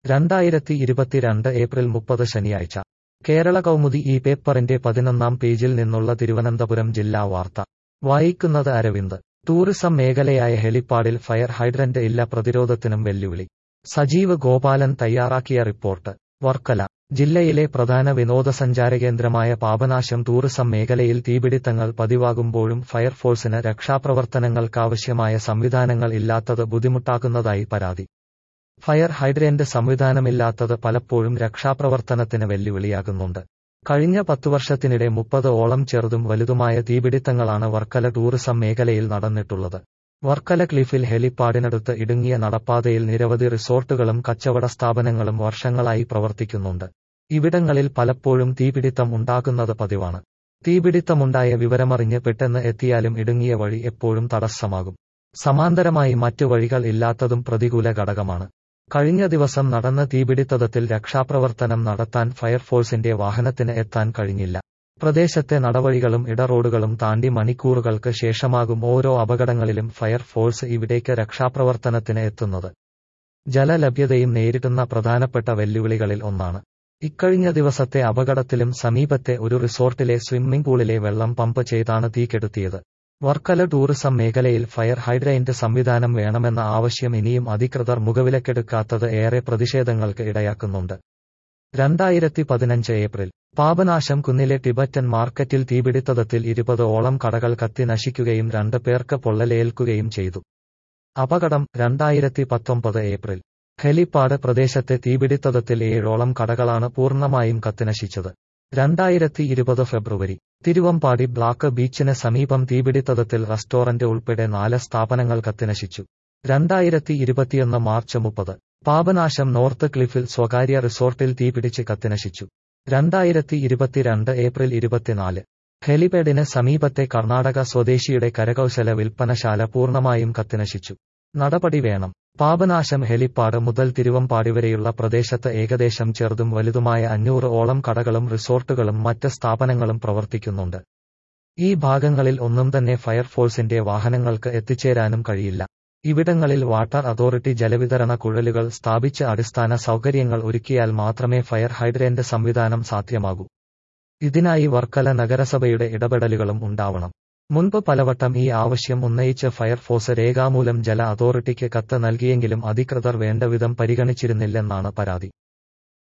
2022 April 30 ശനിയാഴ്ച കേരള കൗമുദി ഈ പേപ്പറിന്റെ 11-ാം പേജിൽ നിന്നുള്ള തിരുവനന്തപുരം ജില്ലാ വാർത്ത വായിക്കുന്നത് അരവിന്ദ്. ടൂറിസം മേഖലയായ ഹെലിപ്പാഡിൽ ഫയർ ഹൈഡ്രന്റ് ഇല്ല, പ്രതിരോധത്തിനും വെല്ലുവിളി. സജീവ് ഗോപാലൻ തയ്യാറാക്കിയ റിപ്പോർട്ട്. വർക്കല ജില്ലയിലെ പ്രധാന വിനോദസഞ്ചാരകേന്ദ്രമായ പാപനാശം ടൂറിസം മേഖലയിൽ തീപിടിത്തങ്ങൾ പതിവാകുമ്പോഴും ഫയർഫോഴ്സിന് രക്ഷാപ്രവർത്തനങ്ങൾക്കാവശ്യമായ സംവിധാനങ്ങൾ ഇല്ലാത്തത് ബുദ്ധിമുട്ടാക്കുന്നതായി പരാതി. ഫയർ ഹൈഡ്രന്റ് സംവിധാനമില്ലാത്തത് പലപ്പോഴും രക്ഷാപ്രവർത്തനത്തിന് വെല്ലുവിളിയാകുന്നുണ്ട്. കഴിഞ്ഞ 10 വർഷത്തിനിടെ 30-ഓളം ചെറുതും വലുതുമായ തീപിടിത്തങ്ങളാണ് വർക്കല ടൂറിസം മേഖലയിൽ നടന്നിട്ടുള്ളത്. വർക്കല ക്ലിഫിൽ ഹെലിപ്പാഡിനടുത്ത് ഇടുങ്ങിയ നടപ്പാതയിൽ നിരവധി റിസോർട്ടുകളും കച്ചവട സ്ഥാപനങ്ങളും വർഷങ്ങളായി പ്രവർത്തിക്കുന്നുണ്ട്. ഇവിടങ്ങളിൽ പലപ്പോഴും തീപിടിത്തം ഉണ്ടാകുന്നത് പതിവാണ്. തീപിടിത്തമുണ്ടായ വിവരമറിഞ്ഞ് പെട്ടെന്ന് എത്തിയാലും ഇടുങ്ങിയ വഴി എപ്പോഴും തടസ്സമാകും. സമാന്തരമായി മറ്റു വഴികൾ ഇല്ലാത്തതും പ്രതികൂല ഘടകമാണ്. കഴിഞ്ഞ ദിവസം നടന്ന തീപിടിത്തത്തിൽ രക്ഷാപ്രവർത്തനം നടത്താൻ ഫയർഫോഴ്സിന്റെ വാഹനത്തിന് എത്താൻ കഴിഞ്ഞില്ല. പ്രദേശത്തെ നടവഴികളും ഇടറോഡുകളും താണ്ടി മണിക്കൂറുകൾക്ക് ശേഷമാകും ഓരോ അപകടങ്ങളിലും ഫയർഫോഴ്സ് ഇവിടേക്ക് രക്ഷാപ്രവർത്തനത്തിന് എത്തുന്നത്. ജലലഭ്യതയും നേരിടുന്ന പ്രധാനപ്പെട്ട വെല്ലുവിളികളിൽ ഒന്നാണ്. ഇക്കഴിഞ്ഞ ദിവസത്തെ അപകടത്തിലും സമീപത്തെ ഒരു റിസോർട്ടിലെ സ്വിമ്മിംഗ് പൂളിലെ വെള്ളം പമ്പ് ചെയ്താണ് തീ കെടുത്തിയത്. വർക്കല ടൂറിസം മേഖലയിൽ ഫയർ ഹൈഡ്രന്റ് സംവിധാനം വേണമെന്ന ആവശ്യം ഇനിയും അധികൃതർ മുഖവിലക്കെടുക്കാത്തത് ഏറെ പ്രതിഷേധങ്ങൾക്ക് ഇടയാക്കുന്നുണ്ട്. 2015 ഏപ്രിൽ പാപനാശം കുന്നിലെ ടിബറ്റൻ മാർക്കറ്റിൽ തീപിടിത്തത്തിൽ 20-ഓളം കടകൾ കത്തി നശിക്കുകയും 2 പേർക്ക് പൊള്ളലേൽക്കുകയും ചെയ്തു. അപകടം 2019 ഏപ്രിൽ ഹെലിപ്പാഡ് പ്രദേശത്തെ തീപിടിത്തത്തിൽ 7-ഓളം കടകളാണ് പൂർണ്ണമായും കത്തിനശിച്ചത്. 2020 ഫെബ്രുവരി തിരുവമ്പാടി ബ്ലാക്ക് ബീച്ചിന് സമീപം തീപിടിത്തത്തിൽ റെസ്റ്റോറന്റ് ഉൾപ്പെടെ 4 സ്ഥാപനങ്ങൾ കത്തിനശിച്ചു. 2021 മാർച്ച് 30 പാപനാശം നോർത്ത് ക്ലിഫിൽ സ്വകാര്യ റിസോർട്ടിൽ തീപിടിച്ച് കത്തിനശിച്ചു. 2022 ഏപ്രിൽ 24 ഹെലിപാഡിന് സമീപത്തെ കർണാടക സ്വദേശിയുടെ കരകൗശല വിൽപ്പനശാല പൂർണ്ണമായും കത്തിനശിച്ചു. നടപടി വേണം. പാപനാശം ഹെലിപ്പാഡ് മുതൽ തിരുവമ്പാടി വരെയുള്ള പ്രദേശത്ത് ഏകദേശം ചെറുതും വലുതുമായ 500-ഓളം കടകളും റിസോർട്ടുകളും മറ്റ് സ്ഥാപനങ്ങളും പ്രവർത്തിക്കുന്നുണ്ട്. ഈ ഭാഗങ്ങളിൽ ഒന്നും തന്നെ ഫയർഫോഴ്സിന്റെ വാഹനങ്ങൾക്ക് എത്തിച്ചേരാനും കഴിയില്ല. ഇവിടങ്ങളിൽ വാട്ടർ അതോറിറ്റി ജലവിതരണ കുഴലുകൾ സ്ഥാപിച്ച് അടിസ്ഥാന സൗകര്യങ്ങൾ ഒരുക്കിയാൽ മാത്രമേ ഫയർ ഹൈഡ്രന്റ് സംവിധാനം സാധ്യമാകൂ. ഇതിനായി വർക്കല നഗരസഭയുടെ ഇടപെടലുകളും ഉണ്ടാവണം. മുൻപ് പലവട്ടം ഈ ആവശ്യം ഉന്നയിച്ച് ഫയർഫോഴ്സ് രേഖാമൂലം ജല അതോറിറ്റിക്ക് കത്ത് നൽകിയെങ്കിലും അധികൃതർ വേണ്ടവിധം പരിഗണിച്ചിരുന്നില്ലെന്നാണ് പരാതി.